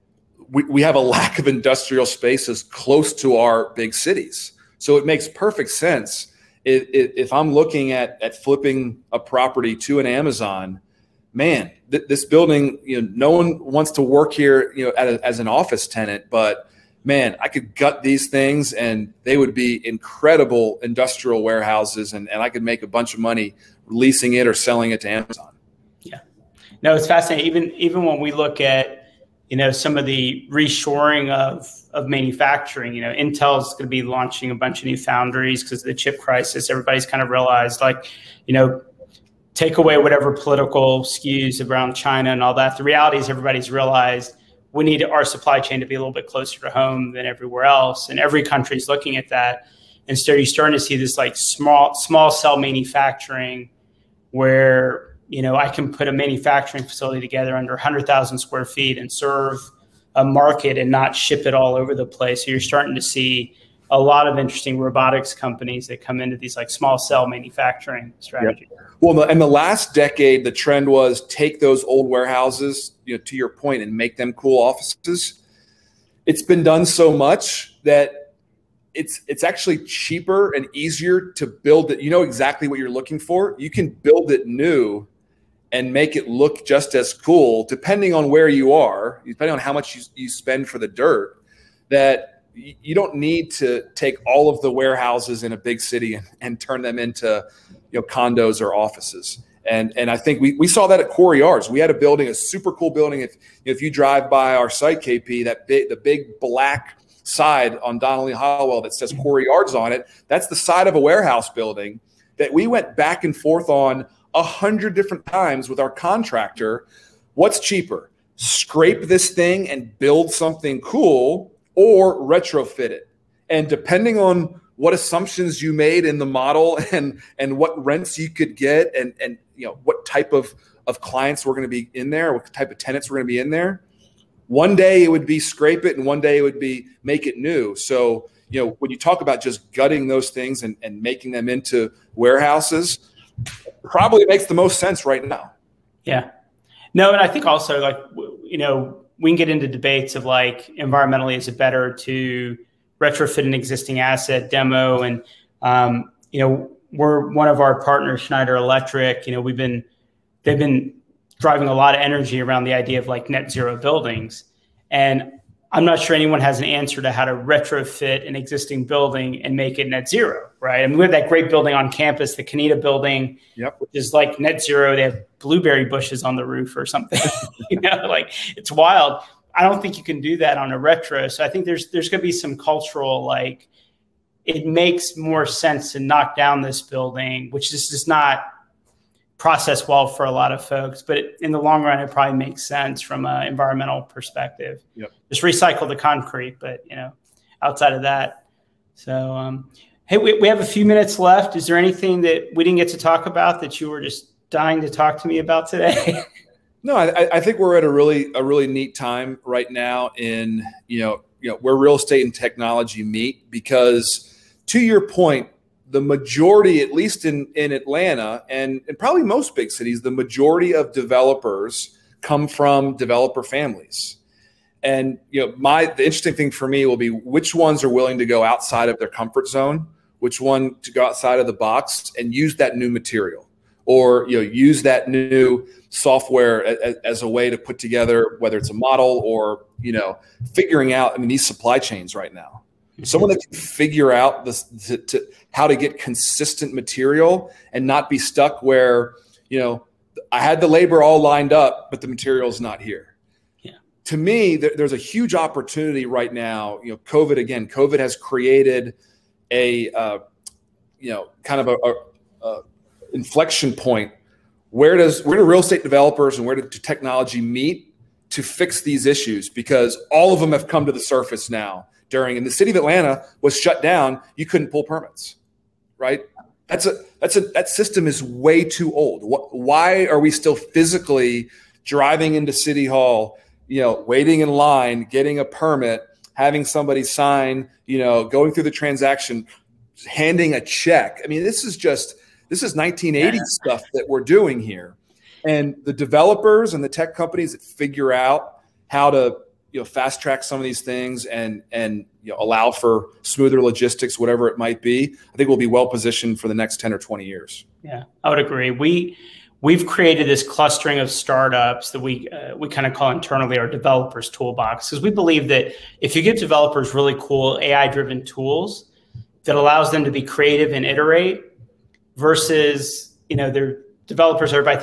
we, we have a lack of industrial spaces close to our big cities. So it makes perfect sense. If, if I'm looking at, at flipping a property to an Amazon, man, th- this building, you know, no one wants to work here, you know, as, a, as an office tenant, but man, I could gut these things and they would be incredible industrial warehouses, and, and I could make a bunch of money leasing it or selling it to Amazon. Yeah. No, it's fascinating. Even, even when we look at you know, some of the reshoring of, of manufacturing. You know, Intel's going to be launching a bunch of new foundries because of the chip crisis. Everybody's kind of realized, like, you know, take away whatever political skews around China and all that. The reality is everybody's realized we need our supply chain to be a little bit closer to home than everywhere else. And every country's looking at that. And so you're starting to see this like small, small cell manufacturing where, you know, I can put a manufacturing facility together under one hundred thousand square feet and serve a market and not ship it all over the place. So you're starting to see a lot of interesting robotics companies that come into these like small cell manufacturing strategies. Yep. Well, in the last decade, the trend was take those old warehouses, you know, to your point, and make them cool offices. It's been done so much that it's it's actually cheaper and easier to build it. You know exactly what you're looking for. You can build it new and make it look just as cool, depending on where you are, depending on how much you, you spend for the dirt, that you don't need to take all of the warehouses in a big city and, and turn them into, you know, condos or offices. And and I think we, we saw that at Quarry Yards. We had a building, a super cool building. If if you drive by our site, K P, that big, the big black side on Donnelly Hollowell that says Quarry Yards on it, that's the side of a warehouse building that we went back and forth on a hundred different times with our contractor. What's cheaper? Scrape this thing and build something cool, or retrofit it. And depending on what assumptions you made in the model and and what rents you could get and and you know what type of of clients were going to be in there, what type of tenants were going to be in there, one day it would be scrape it and one day it would be make it new. So, you know, when you talk about just gutting those things and, and making them into warehouses, probably makes the most sense right now. Yeah. No, and I think also, like, you know, we can get into debates of like environmentally, is it better to retrofit an existing asset, demo, and um, you know, we're one of our partners, Schneider Electric. You know, we've been they've been driving a lot of energy around the idea of like net zero buildings, and I'm not sure anyone has an answer to how to retrofit an existing building and make it net zero, right? I mean, we have that great building on campus, the Kanita building, yep, which is like net zero. They have blueberry bushes on the roof or something. You know, like, it's wild. I don't think you can do that on a retro. So I think there's there's going to be some cultural, like, it makes more sense to knock down this building, which is just not process well for a lot of folks, but it, in the long run, it probably makes sense from an environmental perspective. Yep. Just recycle the concrete, but, you know, outside of that. So, um, hey, we, we have a few minutes left. Is there anything that we didn't get to talk about that you were just dying to talk to me about today? No, I, I think we're at a really a really neat time right now in, you know, you know, where real estate and technology meet, because to your point, the majority, at least in, in Atlanta and, and probably most big cities, the majority of developers come from developer families. And, you know, my the interesting thing for me will be which ones are willing to go outside of their comfort zone, which one to go outside of the box and use that new material, or, you know, use that new software as, as a way to put together, whether it's a model or, you know, figuring out, I mean, these supply chains right now. Someone that can figure out this, to, to, how to get consistent material and not be stuck where, you know, I had the labor all lined up, but the material's not here. Yeah. To me, there, there's a huge opportunity right now. You know, COVID, again, COVID has created a, uh, you know, kind of a, a, a inflection point. Where does where do real estate developers and where do technology meet to fix these issues? Because all of them have come to the surface now. During, and the city of Atlanta was shut down, you couldn't pull permits, right? That's a that's a that system is way too old. Why are we still physically driving into City Hall, you know, waiting in line, getting a permit, having somebody sign, you know, going through the transaction, handing a check? I mean, this is just this is nineteen eighties yeah. stuff that we're doing here, and the developers and the tech companies that figure out how to, you know, fast track some of these things and, and, you know, allow for smoother logistics, whatever it might be, I think we'll be well positioned for the next ten or twenty years. Yeah, I would agree. We, we've created this clustering of startups that we, uh, we kind of call internally our developers toolbox, because we believe that if you give developers really cool A I driven tools that allows them to be creative and iterate versus, you know, their developers, everybody thinks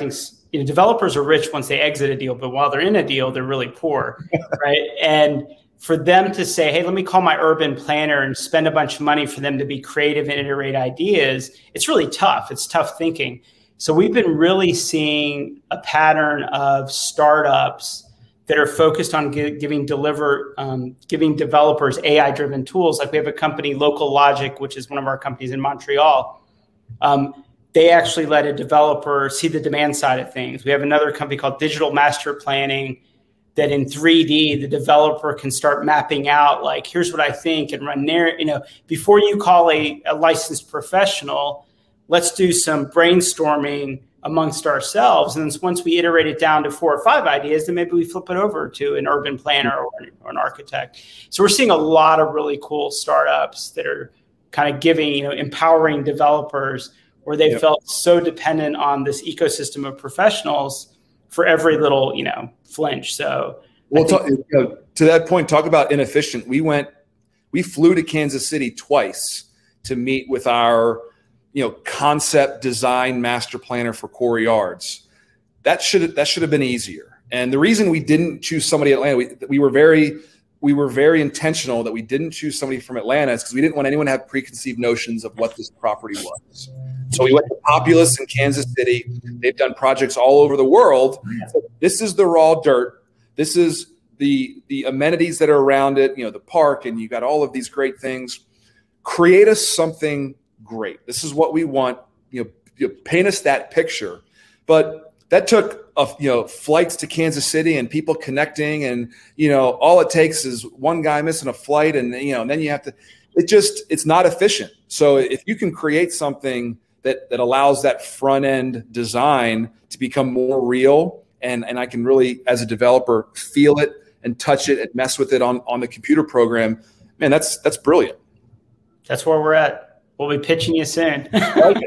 you know, developers are rich once they exit a deal, but while they're in a deal, they're really poor, right? And for them to say, hey, let me call my urban planner and spend a bunch of money for them to be creative and iterate ideas, it's really tough. It's tough thinking. So we've been really seeing a pattern of startups that are focused on gi- giving deliver um, giving developers A I-driven tools. Like we have a company, Local Logic, which is one of our companies in Montreal. Um, they actually let a developer see the demand side of things. We have another company called Digital Master Planning that in three D, the developer can start mapping out, like, here's what I think, and run there. You know, before you call a, a licensed professional, let's do some brainstorming amongst ourselves. And then once we iterate it down to four or five ideas, then maybe we flip it over to an urban planner or, or an architect. So we're seeing a lot of really cool startups that are kind of giving, you know, empowering developers where they yep. felt so dependent on this ecosystem of professionals for every little, you know, flinch. So, well, talk, you know, to that point, talk about inefficient. We went, we flew to Kansas City twice to meet with our, you know, concept design master planner for Core Yards. That should that should have been easier. And the reason we didn't choose somebody in Atlanta, we, we were very we were very intentional that we didn't choose somebody from Atlanta, is because we didn't want anyone to have preconceived notions of what this property was. So we went to Populous in Kansas City. They've done projects all over the world. So this is the raw dirt. This is the the amenities that are around it, you know, the park, and you got all of these great things. Create us something great. This is what we want. You know, you know, paint us that picture. But that took a, you know, flights to Kansas City and people connecting, and you know, all it takes is one guy missing a flight, and you know, and then you have to. It just it's not efficient. So if you can create something that that allows that front end design to become more real, and and I can really, as a developer, feel it and touch it and mess with it on on the computer program, man, that's that's brilliant. That's where we're at. We'll be pitching you soon. Hey,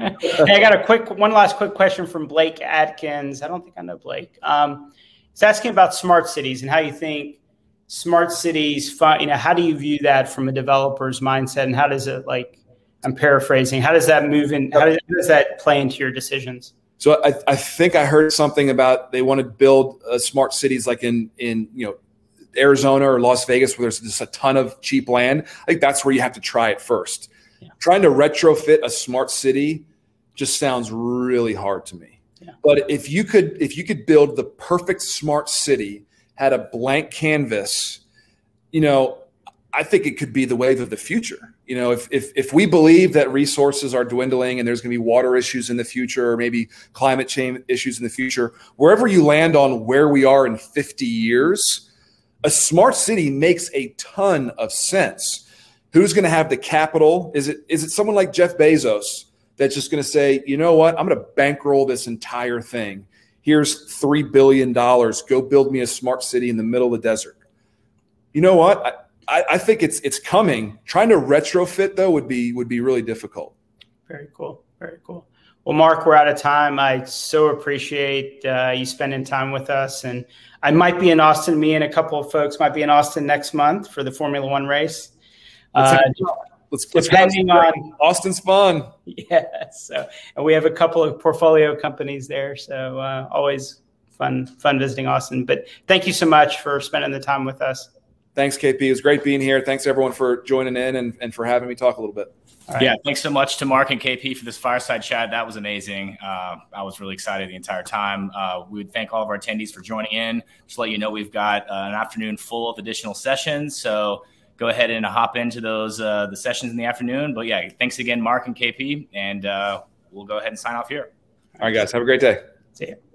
I got a quick, one last quick question from Blake Atkins. I don't think I know Blake. Um, he's asking about smart cities and how you think smart cities, you know, how do you view that from a developer's mindset, and how does it, like, I'm paraphrasing, how does that move in, how does, how does that play into your decisions? So I, I think I heard something about they want to build uh, smart cities like in, in, you know, Arizona or Las Vegas, where there's just a ton of cheap land. I think that's where you have to try it first. Yeah. Trying to retrofit a smart city just sounds really hard to me. Yeah. But if you could, if you could build the perfect smart city, had a blank canvas, you know, I think it could be the wave of the future. You know, if if if we believe that resources are dwindling and there's going to be water issues in the future, or maybe climate change issues in the future, wherever you land on where we are in fifty years, a smart city makes a ton of sense. Who's going to have the capital? Is it is it someone like Jeff Bezos that's just going to say, you know what, I'm going to bankroll this entire thing. Here's three billion dollars. Go build me a smart city in the middle of the desert. You know what? I, I, I think it's it's coming. Trying to retrofit, though, would be would be really difficult. Very cool. Very cool. Well, Mark, we're out of time. I so appreciate uh, you spending time with us. And I might be in Austin. Me and a couple of folks might be in Austin next month for the Formula One race. Uh, let's let's depending on Austin's fun. Yeah. So, and we have a couple of portfolio companies there. So uh, always fun, fun visiting Austin. But thank you so much for spending the time with us. Thanks, K P. It was great being here. Thanks everyone for joining in and, and for having me talk a little bit. Right. Yeah, thanks so much to Mark and K P for this fireside chat. That was amazing. Uh, I was really excited the entire time. Uh, we would thank all of our attendees for joining in. Just to let you know, we've got uh, an afternoon full of additional sessions. So go ahead and hop into those uh, the sessions in the afternoon. But yeah, thanks again, Mark and K P, and uh, we'll go ahead and sign off here. All right, guys. Have a great day. See you.